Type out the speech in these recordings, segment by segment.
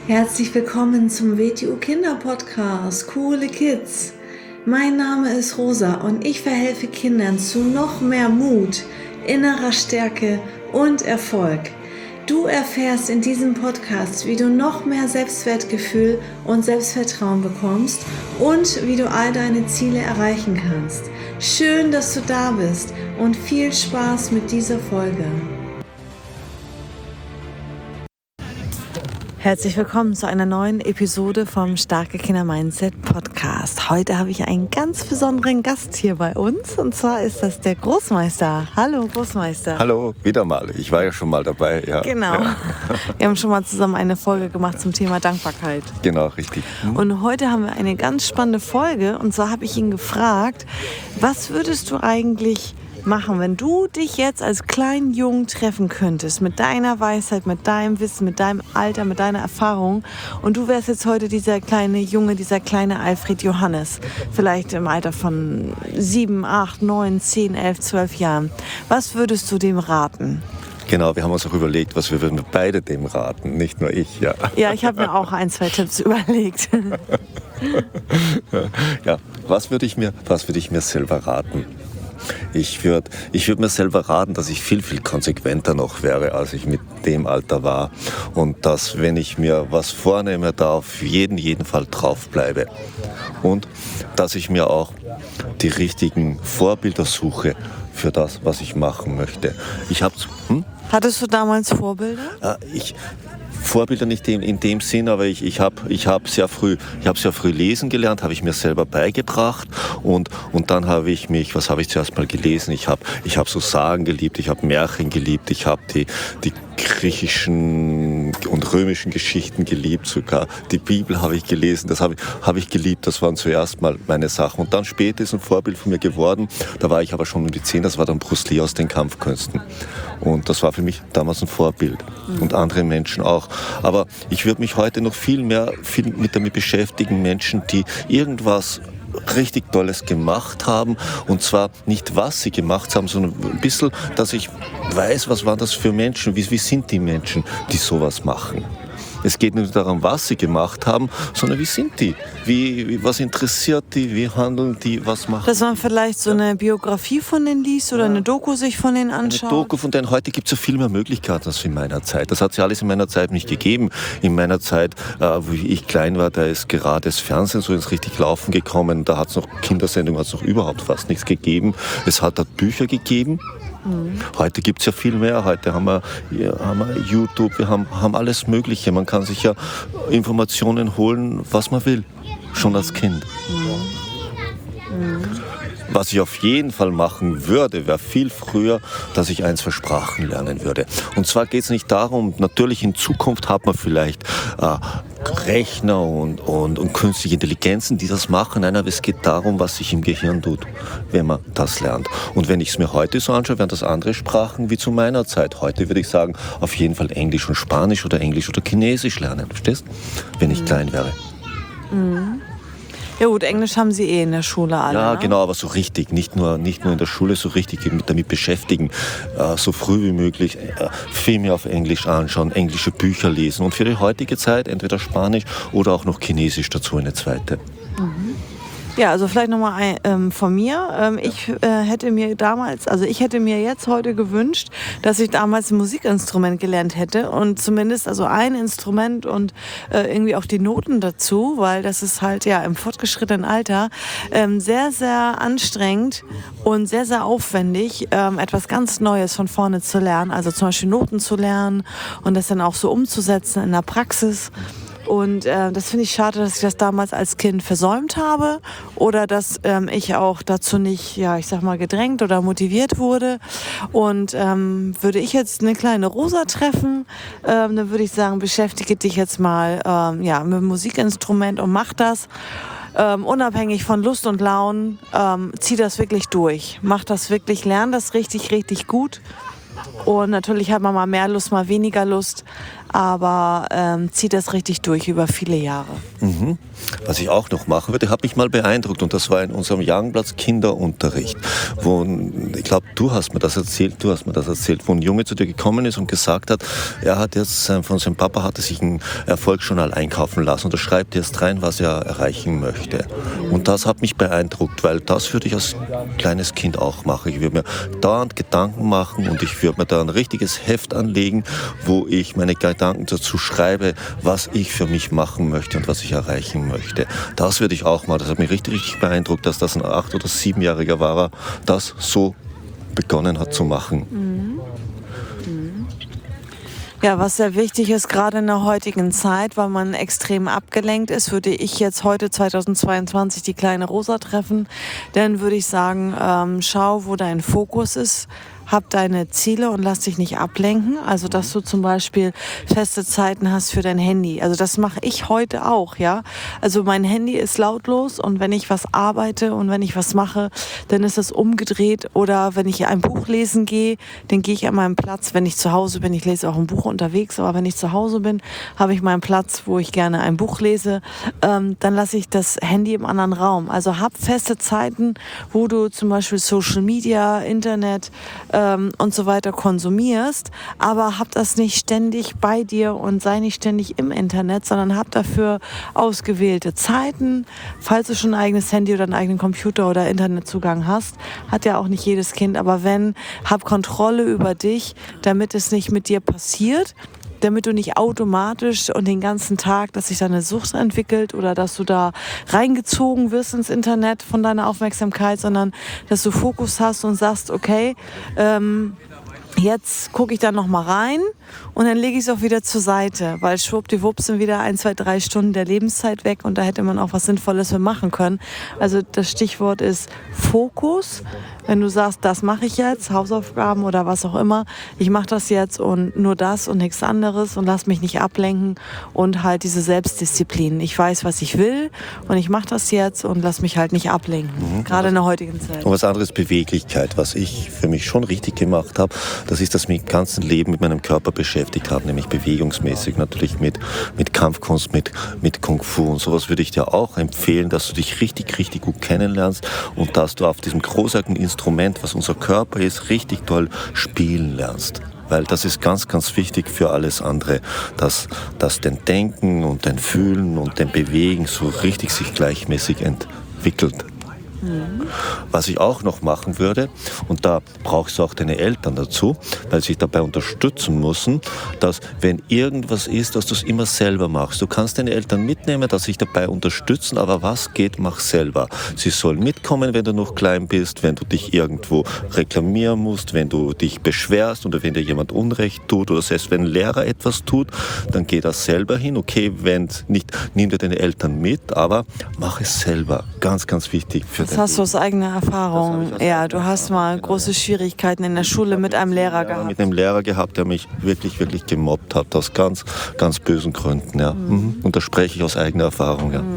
Herzlich willkommen zum WTU Kinderpodcast Coole Kids. Mein Name ist Rosa und ich verhelfe Kindern zu noch mehr Mut, innerer Stärke und Erfolg. Du erfährst in diesem Podcast, wie du noch mehr Selbstwertgefühl und Selbstvertrauen bekommst und wie du all deine Ziele erreichen kannst. Schön, dass du da bist und viel Spaß mit dieser Folge. Herzlich willkommen zu einer neuen Episode vom Starke Kinder Mindset Podcast. Heute habe ich einen ganz besonderen Gast hier bei uns und zwar ist das der Großmeister. Hallo Großmeister. Hallo, wieder mal. Ich war ja schon mal dabei. Ja. Genau. Ja. Wir haben schon mal zusammen eine Folge gemacht zum Thema Dankbarkeit. Genau, richtig. Und heute haben wir eine ganz spannende Folge und zwar habe ich ihn gefragt, was würdest du eigentlich machen, wenn du dich jetzt als kleinen Jungen treffen könntest, mit deiner Weisheit, mit deinem Wissen, mit deinem Alter, mit deiner Erfahrung und du wärst jetzt heute dieser kleine Junge, dieser kleine Alfred Johannes, vielleicht im Alter von 7, 8, 9, 10, 11, 12 Jahren. Was würdest du dem raten? Genau, wir haben uns auch überlegt, was wir würden beide dem raten, nicht nur ich. Ja, ja, ich habe mir auch 1, 2 Tipps überlegt. Ja, was würde ich mir selber raten? Ich würde mir selber raten, dass ich viel, viel konsequenter noch wäre, als ich mit dem Alter war. Und dass, wenn ich mir was vornehme, da auf jeden Fall drauf bleibe. Und dass ich mir auch die richtigen Vorbilder suche für das, was ich machen möchte. Hattest du damals Vorbilder? Vorbilder nicht in dem Sinn, aber ich habe sehr früh lesen gelernt, habe ich mir selber beigebracht und dann habe ich mich, was habe ich zuerst mal gelesen? Ich habe so Sagen geliebt, ich habe Märchen geliebt, ich habe die griechischen und römischen Geschichten geliebt, sogar die Bibel habe ich gelesen, das habe ich geliebt, das waren zuerst mal meine Sachen und dann später ist ein Vorbild von mir geworden, da war ich aber schon um die 10, das war dann Bruce Lee aus den Kampfkünsten und das war für mich damals ein Vorbild und andere Menschen auch, aber ich würde mich heute noch viel damit beschäftigen, Menschen, die irgendwas richtig Tolles gemacht haben und zwar nicht, was sie gemacht haben, sondern ein bisschen, dass ich weiß, was waren das für Menschen, wie sind die Menschen, die sowas machen. Es geht nicht darum, was sie gemacht haben, sondern wie sind die? Was interessiert die? Wie handeln die? Was machen die? Dass man vielleicht so eine Biografie von denen liest oder eine Doku sich von denen anschaut? Eine Doku von denen. Heute gibt es ja viel mehr Möglichkeiten als in meiner Zeit. Das hat es ja alles in meiner Zeit nicht gegeben. In meiner Zeit, wo ich klein war, da ist gerade das Fernsehen so ins richtig Laufen gekommen. Da hat es noch Kindersendungen, hat es noch überhaupt fast nichts gegeben. Es hat dort Bücher gegeben. Heute gibt es ja viel mehr. Heute haben wir YouTube, wir haben alles Mögliche. Man kann sich ja Informationen holen, was man will, schon als Kind. Was ich auf jeden Fall machen würde, wäre viel früher, dass ich 1, 2 Sprachen lernen würde. Und zwar geht es nicht darum, natürlich in Zukunft hat man vielleicht Rechner und künstliche Intelligenzen, die das machen. Nein, aber es geht darum, was sich im Gehirn tut, wenn man das lernt. Und wenn ich es mir heute so anschaue, wären das andere Sprachen wie zu meiner Zeit. Heute würde ich sagen, auf jeden Fall Englisch und Spanisch oder Englisch oder Chinesisch lernen, verstehst? Wenn ich klein wäre. Ja gut, Englisch haben sie in der Schule alle. Ja, ne? Genau, aber so richtig, nicht nur in der Schule, so richtig damit beschäftigen, so früh wie möglich Filme auf Englisch anschauen, englische Bücher lesen und für die heutige Zeit entweder Spanisch oder auch noch Chinesisch dazu eine zweite. Ja, also vielleicht nochmal von mir. Ich hätte mir jetzt heute gewünscht, dass ich damals ein Musikinstrument gelernt hätte und zumindest also ein Instrument und irgendwie auch die Noten dazu, weil das ist halt ja im fortgeschrittenen Alter sehr, sehr anstrengend und sehr, sehr aufwendig, etwas ganz Neues von vorne zu lernen, also zum Beispiel Noten zu lernen und das dann auch so umzusetzen in der Praxis. Und das finde ich schade, dass ich das damals als Kind versäumt habe oder dass ich auch dazu nicht, ja, ich sag mal, gedrängt oder motiviert wurde. Und würde ich jetzt eine kleine Rosa treffen, dann würde ich sagen, beschäftige dich jetzt mal mit dem Musikinstrument und mach das. Unabhängig von Lust und Launen, zieh das wirklich durch. Mach das wirklich, lern das richtig, richtig gut. Und natürlich hat man mal mehr Lust, mal weniger Lust. aber zieh das richtig durch über viele Jahre. Mhm. Was ich auch noch machen würde, hat mich mal beeindruckt und das war in unserem Jagenplatz Kinderunterricht, wo, ich glaube, du hast mir das erzählt, wo ein Junge zu dir gekommen ist und gesagt hat, er hat jetzt von seinem Papa hatte sich ein Erfolgsjournal einkaufen lassen und da schreibt jetzt rein, was er erreichen möchte. Und das hat mich beeindruckt, weil das würde ich als kleines Kind auch machen. Ich würde mir dauernd Gedanken machen und ich würde mir da ein richtiges Heft anlegen, wo ich meine Gedanken dazu schreibe, was ich für mich machen möchte und was ich erreichen möchte. Das würde ich auch mal, das hat mich richtig beeindruckt, dass das ein 8- oder 7-Jähriger war, das so begonnen hat zu machen. Mhm. Ja, was sehr wichtig ist, gerade in der heutigen Zeit, weil man extrem abgelenkt ist, würde ich jetzt heute 2022 die kleine Rosa treffen. Dann würde ich sagen, schau, wo dein Fokus ist. Hab deine Ziele und lass dich nicht ablenken. Also, dass du zum Beispiel feste Zeiten hast für dein Handy. Also, das mache ich heute auch, ja. Also, mein Handy ist lautlos und wenn ich was arbeite und wenn ich was mache, dann ist es umgedreht. Oder wenn ich ein Buch lesen gehe, dann gehe ich an meinen Platz. Wenn ich zu Hause bin, ich lese auch ein Buch unterwegs, aber wenn ich zu Hause bin, habe ich meinen Platz, wo ich gerne ein Buch lese. Dann lasse ich das Handy im anderen Raum. Also, hab feste Zeiten, wo du zum Beispiel Social Media, Internet, und so weiter konsumierst, aber hab das nicht ständig bei dir und sei nicht ständig im Internet, sondern hab dafür ausgewählte Zeiten. Falls du schon ein eigenes Handy oder einen eigenen Computer oder Internetzugang hast, hat ja auch nicht jedes Kind, aber wenn, hab Kontrolle über dich, damit es nicht mit dir passiert, damit du nicht automatisch und den ganzen Tag, dass sich da eine Sucht entwickelt oder dass du da reingezogen wirst ins Internet von deiner Aufmerksamkeit, sondern dass du Fokus hast und sagst, okay, jetzt gucke ich da noch mal rein und dann lege ich es auch wieder zur Seite, weil schwuppdiwupps sind wieder 1, 2, 3 Stunden der Lebenszeit weg und da hätte man auch was Sinnvolles für machen können. Also das Stichwort ist Fokus. Wenn du sagst, das mache ich jetzt, Hausaufgaben oder was auch immer, ich mache das jetzt und nur das und nichts anderes und lass mich nicht ablenken und halt diese Selbstdisziplin. Ich weiß, was ich will und ich mache das jetzt und lass mich halt nicht ablenken, gerade in der heutigen Zeit. Und was anderes Beweglichkeit, was ich für mich schon richtig gemacht habe, das ist, dass ich mich im ganzen Leben mit meinem Körper beschäftigt habe, nämlich bewegungsmäßig, natürlich mit Kampfkunst, mit Kung Fu und sowas würde ich dir auch empfehlen, dass du dich richtig, richtig gut kennenlernst und dass du auf diesem großartigen Instrument, was unser Körper ist, richtig toll spielen lernst. Weil das ist ganz, ganz wichtig für alles andere, dass dein Denken und dein Fühlen und dein Bewegen so richtig sich gleichmäßig entwickelt. Was ich auch noch machen würde, und da brauchst du auch deine Eltern dazu, weil sie dich dabei unterstützen müssen, dass wenn irgendwas ist, dass du es immer selber machst. Du kannst deine Eltern mitnehmen, dass sie dich dabei unterstützen, aber was geht, mach selber. Sie sollen mitkommen, wenn du noch klein bist, wenn du dich irgendwo reklamieren musst, wenn du dich beschwerst oder wenn dir jemand Unrecht tut oder selbst wenn ein Lehrer etwas tut, dann geh da selber hin. Okay, wenn nicht, nimm dir deine Eltern mit, aber mach es selber. Ganz, ganz wichtig für Das hast du aus eigener Erfahrung. Ja, du hast mal große Schwierigkeiten in der Schule mit einem Lehrer gehabt. Mit einem Lehrer gehabt, der mich wirklich, wirklich gemobbt hat, aus ganz, ganz bösen Gründen. Ja. Und da spreche ich aus eigener Erfahrung. Ja,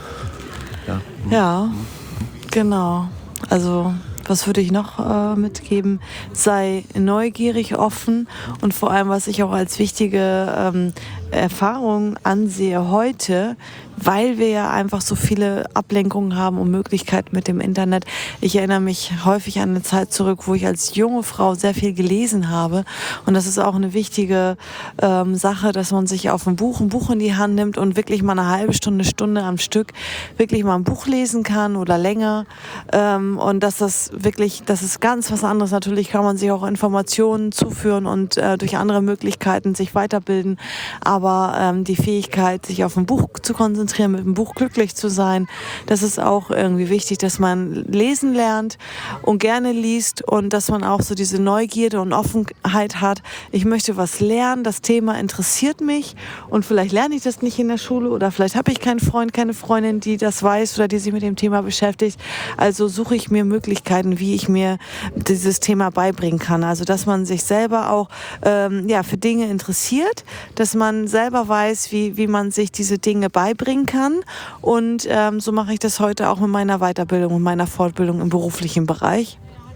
ja, genau. Also was würde ich noch mitgeben? Sei neugierig, offen und vor allem, was ich auch als wichtige Erfahrung ansehe heute, weil wir ja einfach so viele Ablenkungen haben und Möglichkeiten mit dem Internet. Ich erinnere mich häufig an eine Zeit zurück, wo ich als junge Frau sehr viel gelesen habe. Und das ist auch eine wichtige Sache, dass man sich auf ein Buch in die Hand nimmt und wirklich mal eine halbe Stunde am Stück wirklich mal ein Buch lesen kann oder länger. Und das ist ganz was anderes. Natürlich kann man sich auch Informationen zuführen und durch andere Möglichkeiten sich weiterbilden. Aber die Fähigkeit, sich auf ein Buch zu konzentrieren, mit dem Buch glücklich zu sein, das ist auch irgendwie wichtig, dass man lesen lernt und gerne liest und dass man auch so diese Neugierde und Offenheit hat. Ich möchte was lernen, das Thema interessiert mich und vielleicht lerne ich das nicht in der Schule oder vielleicht habe ich keinen Freund, keine Freundin, die das weiß oder die sich mit dem Thema beschäftigt. Also suche ich mir Möglichkeiten, wie ich mir dieses Thema beibringen kann. Also dass man sich selber auch für Dinge interessiert, dass man selber weiß, wie man sich diese Dinge beibringen kann. Und so mache ich das heute auch mit meiner Weiterbildung und meiner Fortbildung im beruflichen Bereich.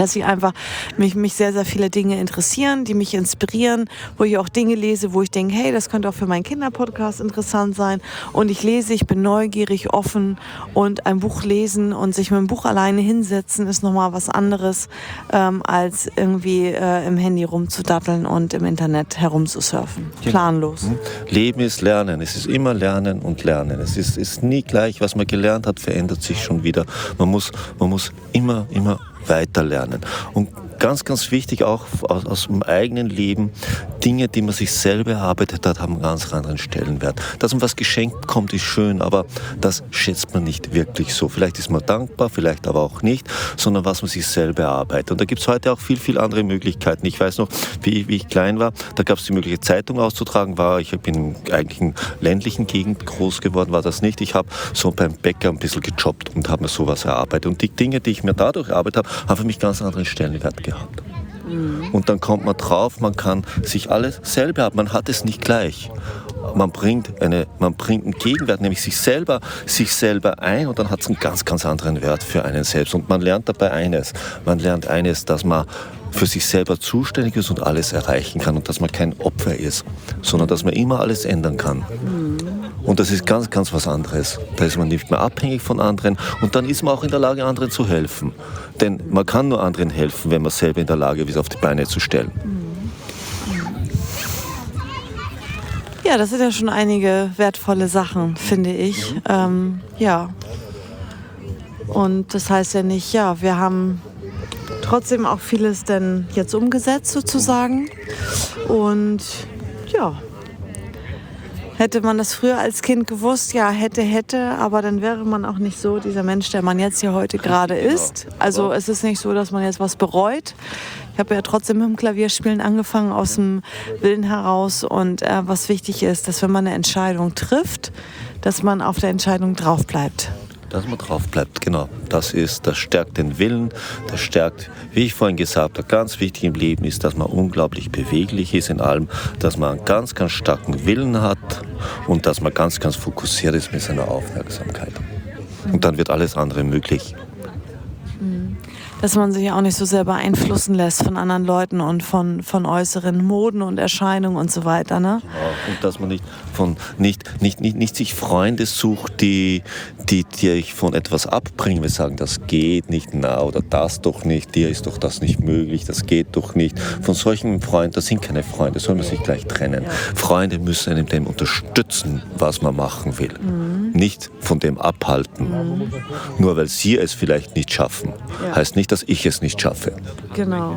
dass ich einfach mich sehr, sehr viele Dinge interessieren, die mich inspirieren, wo ich auch Dinge lese, wo ich denke, hey, das könnte auch für meinen Kinderpodcast interessant sein. Und ich lese, ich bin neugierig, offen, und ein Buch lesen und sich mit dem Buch alleine hinsetzen ist nochmal was anderes, als irgendwie im Handy rumzudatteln und im Internet herumzusurfen. Planlos. Leben ist Lernen. Es ist immer Lernen und Lernen. Es ist nie gleich, was man gelernt hat, verändert sich schon wieder. Man muss immer weiter lernen. Und ganz, ganz wichtig auch aus dem eigenen Leben, Dinge, die man sich selber erarbeitet hat, haben einen ganz anderen Stellenwert. Dass man was geschenkt bekommt, ist schön, aber das schätzt man nicht wirklich so. Vielleicht ist man dankbar, vielleicht aber auch nicht, sondern was man sich selber erarbeitet. Und da gibt es heute auch viel andere Möglichkeiten. Ich weiß noch, wie ich klein war, da gab es die Möglichkeit, Zeitung auszutragen. Ich bin eigentlich in ländlichen Gegend groß geworden, war das nicht. Ich habe so beim Bäcker ein bisschen gejobbt und habe mir sowas erarbeitet. Und die Dinge, die ich mir dadurch erarbeitet habe, haben für mich ganz anderen Stellenwert gehabt. Und dann kommt man drauf, man kann sich alles selber haben, man hat es nicht gleich. Man bringt einen Gegenwert, nämlich sich selber ein, und dann hat es einen ganz, ganz anderen Wert für einen selbst. Und man lernt dabei eines, dass man für sich selber zuständig ist und alles erreichen kann und dass man kein Opfer ist, sondern dass man immer alles ändern kann. Und das ist ganz, ganz was anderes. Da ist man nicht mehr abhängig von anderen und dann ist man auch in der Lage, anderen zu helfen. Denn man kann nur anderen helfen, wenn man selber in der Lage ist, auf die Beine zu stellen. Ja, das sind ja schon einige wertvolle Sachen, finde ich. Ja. Und das heißt ja nicht, wir haben trotzdem auch vieles denn jetzt umgesetzt sozusagen. Und ja, hätte man das früher als Kind gewusst, hätte, aber dann wäre man auch nicht so dieser Mensch, der man jetzt hier heute gerade ist. Also es ist nicht so, dass man jetzt was bereut. Ich habe ja trotzdem mit dem Klavierspielen angefangen aus dem Willen heraus, und was wichtig ist, dass wenn man eine Entscheidung trifft, dass man auf der Entscheidung drauf bleibt. Dass man drauf bleibt, genau. Das stärkt den Willen, das stärkt, wie ich vorhin gesagt habe, ganz wichtig im Leben ist, dass man unglaublich beweglich ist in allem, dass man einen ganz, ganz starken Willen hat und dass man ganz, ganz fokussiert ist mit seiner Aufmerksamkeit. Und dann wird alles andere möglich. Dass man sich auch nicht so sehr beeinflussen lässt von anderen Leuten und von äußeren Moden und Erscheinungen und so weiter, ne? Ja, und dass man nicht sich Freunde sucht, die dich von etwas abbringen. Wir sagen, das geht nicht, oder das doch nicht, dir ist doch das nicht möglich, das geht doch nicht. Von solchen Freunden, das sind keine Freunde, soll man sich gleich trennen. Ja. Freunde müssen einem dem unterstützen, was man machen will. Nicht von dem abhalten. Nur weil sie es vielleicht nicht schaffen, heißt nicht, dass ich es nicht schaffe. Genau.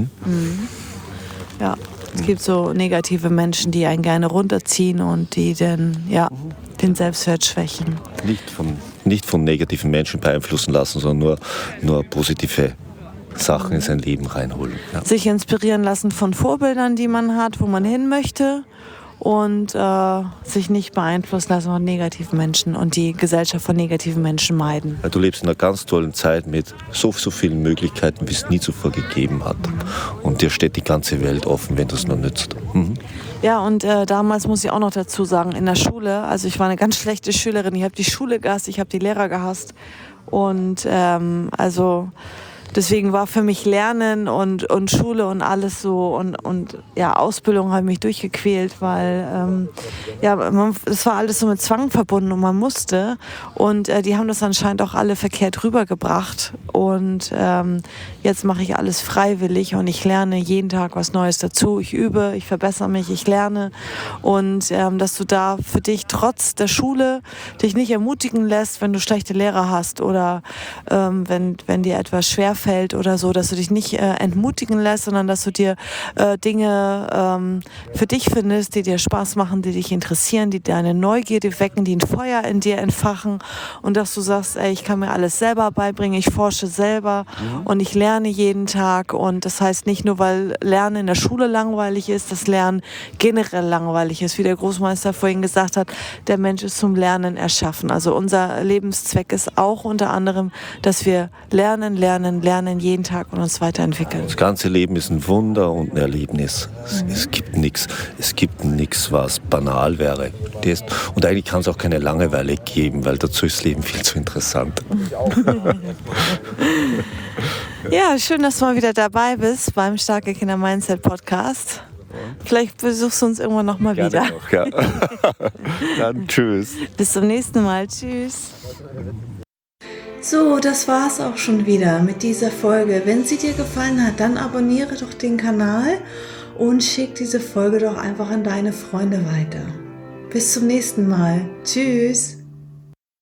Ja, es gibt so negative Menschen, die einen gerne runterziehen und die dann, den Selbstwert schwächen. Nicht von negativen Menschen beeinflussen lassen, sondern nur positive Sachen in sein Leben reinholen. Ja. Sich inspirieren lassen von Vorbildern, die man hat, wo man hin möchte. Und sich nicht beeinflussen lassen von negativen Menschen und die Gesellschaft von negativen Menschen meiden. Du lebst in einer ganz tollen Zeit mit so vielen Möglichkeiten, wie es nie zuvor gegeben hat. Und dir steht die ganze Welt offen, wenn du es nur nützt. Ja, und damals muss ich auch noch dazu sagen, in der Schule, also ich war eine ganz schlechte Schülerin, ich habe die Schule gehasst, ich habe die Lehrer gehasst. Und deswegen war für mich Lernen und Schule und alles so und Ausbildung habe mich durchgequält, weil das war alles so mit Zwang verbunden und man musste, und die haben das anscheinend auch alle verkehrt rübergebracht, und jetzt mache ich alles freiwillig und ich lerne jeden Tag was Neues dazu, ich übe, ich verbessere mich, ich lerne, und dass du da für dich trotz der Schule dich nicht ermutigen lässt, wenn du schlechte Lehrer hast oder wenn dir etwas schwerfällt oder so, dass du dich nicht entmutigen lässt, sondern dass du dir Dinge für dich findest, die dir Spaß machen, die dich interessieren, die deine Neugierde wecken, die ein Feuer in dir entfachen, und dass du sagst, ich kann mir alles selber beibringen, ich forsche selber und ich lerne jeden Tag, und das heißt nicht nur, weil Lernen in der Schule langweilig ist, dass Lernen generell langweilig ist, wie der Großmeister vorhin gesagt hat, der Mensch ist zum Lernen erschaffen. Also unser Lebenszweck ist auch unter anderem, dass wir lernen jeden Tag und uns weiterentwickeln. Das ganze Leben ist ein Wunder und ein Erlebnis. Es gibt nichts, was banal wäre. Und eigentlich kann es auch keine Langeweile geben, weil dazu ist das Leben viel zu interessant. Ja, schön, dass du mal wieder dabei bist beim Starke Kinder Mindset Podcast. Vielleicht besuchst du uns irgendwann nochmal wieder. Noch, ja. Dann tschüss. Bis zum nächsten Mal. Tschüss. So, das war's auch schon wieder mit dieser Folge. Wenn sie dir gefallen hat, dann abonniere doch den Kanal und schick diese Folge doch einfach an deine Freunde weiter. Bis zum nächsten Mal. Tschüss.